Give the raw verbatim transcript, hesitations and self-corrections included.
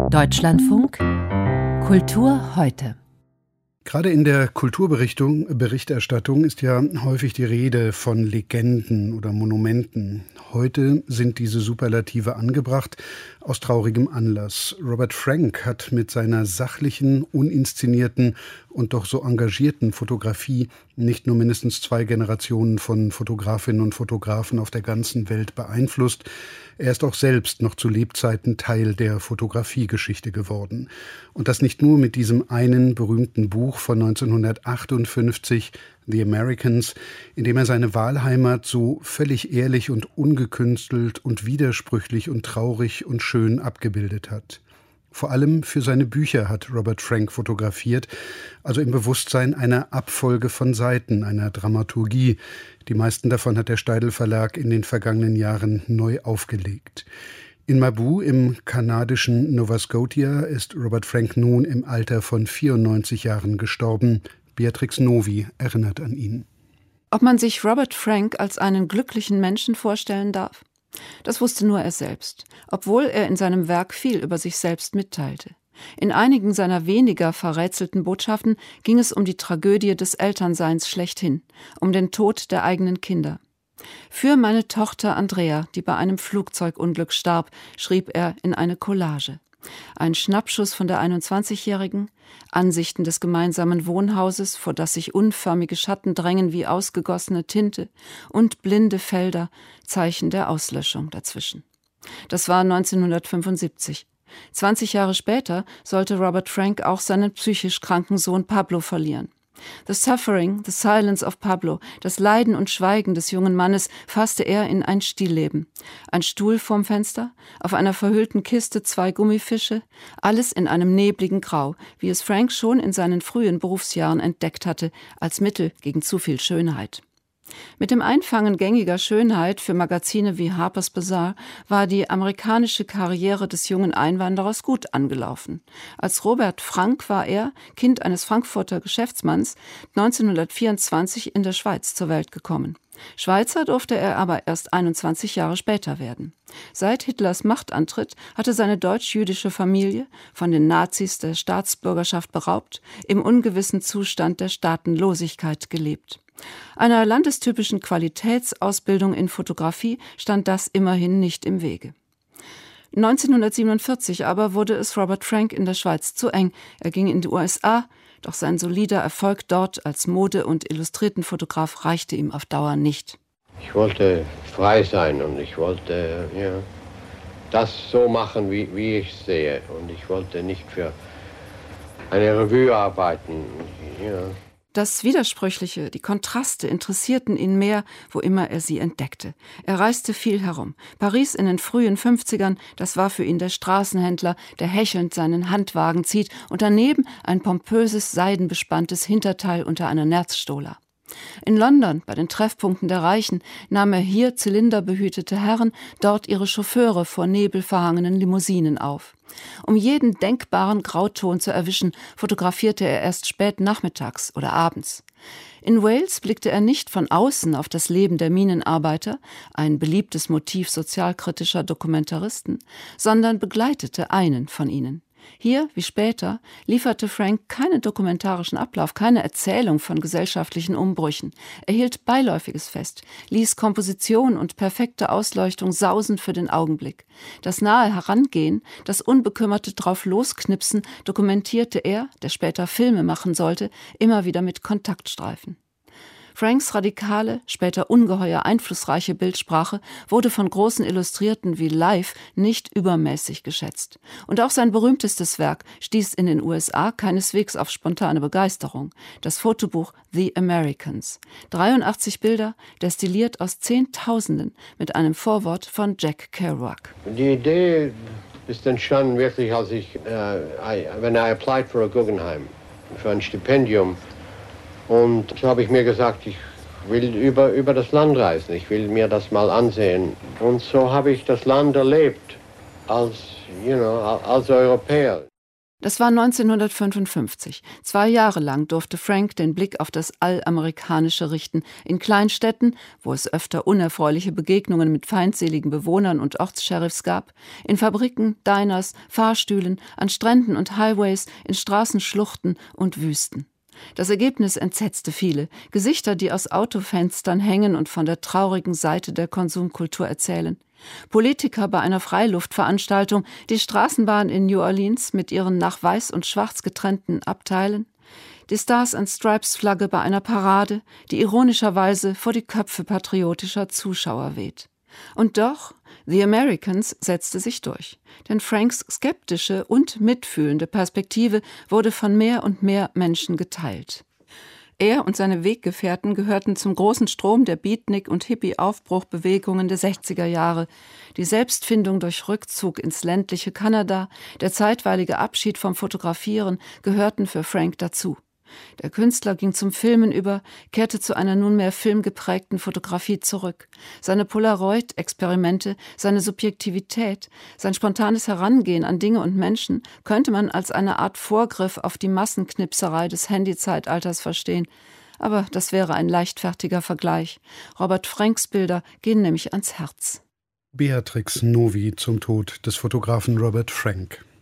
Deutschlandfunk Kultur heute. Gerade in der Kulturberichterstattung ist ja häufig die Rede von Legenden oder Monumenten. Heute sind diese Superlative angebracht, aus traurigem Anlass. Robert Frank hat mit seiner sachlichen, uninszenierten und doch so engagierten Fotografie nicht nur mindestens zwei Generationen von Fotografinnen und Fotografen auf der ganzen Welt beeinflusst. Er ist auch selbst noch zu Lebzeiten Teil der Fotografiegeschichte geworden. Und das nicht nur mit diesem einen berühmten Buch von neunzehnhundertachtundfünfzig, The Americans, in dem er seine Wahlheimat so völlig ehrlich und ungekünstelt und widersprüchlich und traurig und schön abgebildet hat. Vor allem für seine Bücher hat Robert Frank fotografiert, also im Bewusstsein einer Abfolge von Seiten, einer Dramaturgie. Die meisten davon hat der Steidl Verlag in den vergangenen Jahren neu aufgelegt. In Mabou im kanadischen Nova Scotia ist Robert Frank nun im Alter von vierundneunzig Jahren gestorben. Beatrix Novi erinnert an ihn. Ob man sich Robert Frank als einen glücklichen Menschen vorstellen darf? Das wusste nur er selbst, obwohl er in seinem Werk viel über sich selbst mitteilte. In einigen seiner weniger verrätselten Botschaften ging es um die Tragödie des Elternseins schlechthin, um den Tod der eigenen Kinder. Für meine Tochter Andrea, die bei einem Flugzeugunglück starb, schrieb er in eine Collage. Ein Schnappschuss von der einundzwanzigjährigen, Ansichten des gemeinsamen Wohnhauses, vor das sich unförmige Schatten drängen wie ausgegossene Tinte, und blinde Felder, Zeichen der Auslöschung dazwischen. Das war neunzehnhundertfünfundsiebzig. zwanzig Jahre später sollte Robert Frank auch seinen psychisch kranken Sohn Pablo verlieren. The Suffering, the Silence of Pablo, das Leiden und Schweigen des jungen Mannes, fasste er in ein Stillleben. Ein Stuhl vorm Fenster, auf einer verhüllten Kiste zwei Gummifische, alles in einem nebligen Grau, wie es Frank schon in seinen frühen Berufsjahren entdeckt hatte, als Mittel gegen zu viel Schönheit. Mit dem Einfangen gängiger Schönheit für Magazine wie Harper's Bazaar war die amerikanische Karriere des jungen Einwanderers gut angelaufen. Als Robert Frank war er, Kind eines Frankfurter Geschäftsmanns, neunzehnhundertvierundzwanzig in der Schweiz zur Welt gekommen. Schweizer durfte er aber erst einundzwanzig Jahre später werden. Seit Hitlers Machtantritt hatte seine deutsch-jüdische Familie, von den Nazis der Staatsbürgerschaft beraubt, im ungewissen Zustand der Staatenlosigkeit gelebt. Einer landestypischen Qualitätsausbildung in Fotografie stand das immerhin nicht im Wege. neunzehnhundertsiebenundvierzig aber wurde es Robert Frank in der Schweiz zu eng. Er ging in die U S A, doch sein solider Erfolg dort als Mode- und Illustriertenfotograf reichte ihm auf Dauer nicht. Ich wollte frei sein und ich wollte ja, das so machen, wie, wie ich sehe. Und ich wollte nicht für eine Revue arbeiten. Ja. Das Widersprüchliche, die Kontraste interessierten ihn mehr, wo immer er sie entdeckte. Er reiste viel herum. Paris in den frühen fünfzigern, das war für ihn der Straßenhändler, der hechelnd seinen Handwagen zieht und daneben ein pompöses, seidenbespanntes Hinterteil unter einer Nerzstola. In London, bei den Treffpunkten der Reichen, nahm er hier zylinderbehütete Herren, dort ihre Chauffeure vor nebelverhangenen Limousinen auf. Um jeden denkbaren Grauton zu erwischen, fotografierte er erst spät nachmittags oder abends. In Wales blickte er nicht von außen auf das Leben der Minenarbeiter, ein beliebtes Motiv sozialkritischer Dokumentaristen, sondern begleitete einen von ihnen. Hier, wie später, lieferte Frank keinen dokumentarischen Ablauf, keine Erzählung von gesellschaftlichen Umbrüchen. Er hielt Beiläufiges fest, ließ Komposition und perfekte Ausleuchtung sausen für den Augenblick. Das nahe Herangehen, das unbekümmerte Drauflosknipsen dokumentierte er, der später Filme machen sollte, immer wieder mit Kontaktstreifen. Franks radikale, später ungeheuer einflussreiche Bildsprache wurde von großen Illustrierten wie Life nicht übermäßig geschätzt. Und auch sein berühmtestes Werk stieß in den U S A keineswegs auf spontane Begeisterung. Das Fotobuch The Americans. dreiundachtzig Bilder, destilliert aus Zehntausenden, mit einem Vorwort von Jack Kerouac. Die Idee ist entstanden wirklich, als ich, uh, I, when I applied for a Guggenheim, für ein Stipendium. Und so habe ich mir gesagt, ich will über, über das Land reisen, ich will mir das mal ansehen. Und so habe ich das Land erlebt als, you know, als Europäer. Das war neunzehnhundertfünfundfünfzig. Zwei Jahre lang durfte Frank den Blick auf das Allamerikanische richten, in Kleinstädten, wo es öfter unerfreuliche Begegnungen mit feindseligen Bewohnern und Ortssheriffs gab, in Fabriken, Diners, Fahrstühlen, an Stränden und Highways, in Straßenschluchten und Wüsten. Das Ergebnis entsetzte viele. Gesichter, die aus Autofenstern hängen und von der traurigen Seite der Konsumkultur erzählen. Politiker bei einer Freiluftveranstaltung, die Straßenbahn in New Orleans mit ihren nach Weiß und Schwarz getrennten Abteilen, die Stars and Stripes Flagge bei einer Parade, die ironischerweise vor die Köpfe patriotischer Zuschauer weht. Und doch, The Americans setzte sich durch. Denn Franks skeptische und mitfühlende Perspektive wurde von mehr und mehr Menschen geteilt. Er und seine Weggefährten gehörten zum großen Strom der Beatnik- und Hippie-Aufbruchbewegungen der sechziger Jahre. Die Selbstfindung durch Rückzug ins ländliche Kanada, der zeitweilige Abschied vom Fotografieren gehörten für Frank dazu. Der Künstler ging zum Filmen über, kehrte zu einer nunmehr filmgeprägten Fotografie zurück. Seine Polaroid-Experimente, seine Subjektivität, sein spontanes Herangehen an Dinge und Menschen könnte man als eine Art Vorgriff auf die Massenknipserei des Handyzeitalters verstehen. Aber das wäre ein leichtfertiger Vergleich. Robert Franks Bilder gehen nämlich ans Herz. Beatrix Novi zum Tod des Fotografen Robert Frank.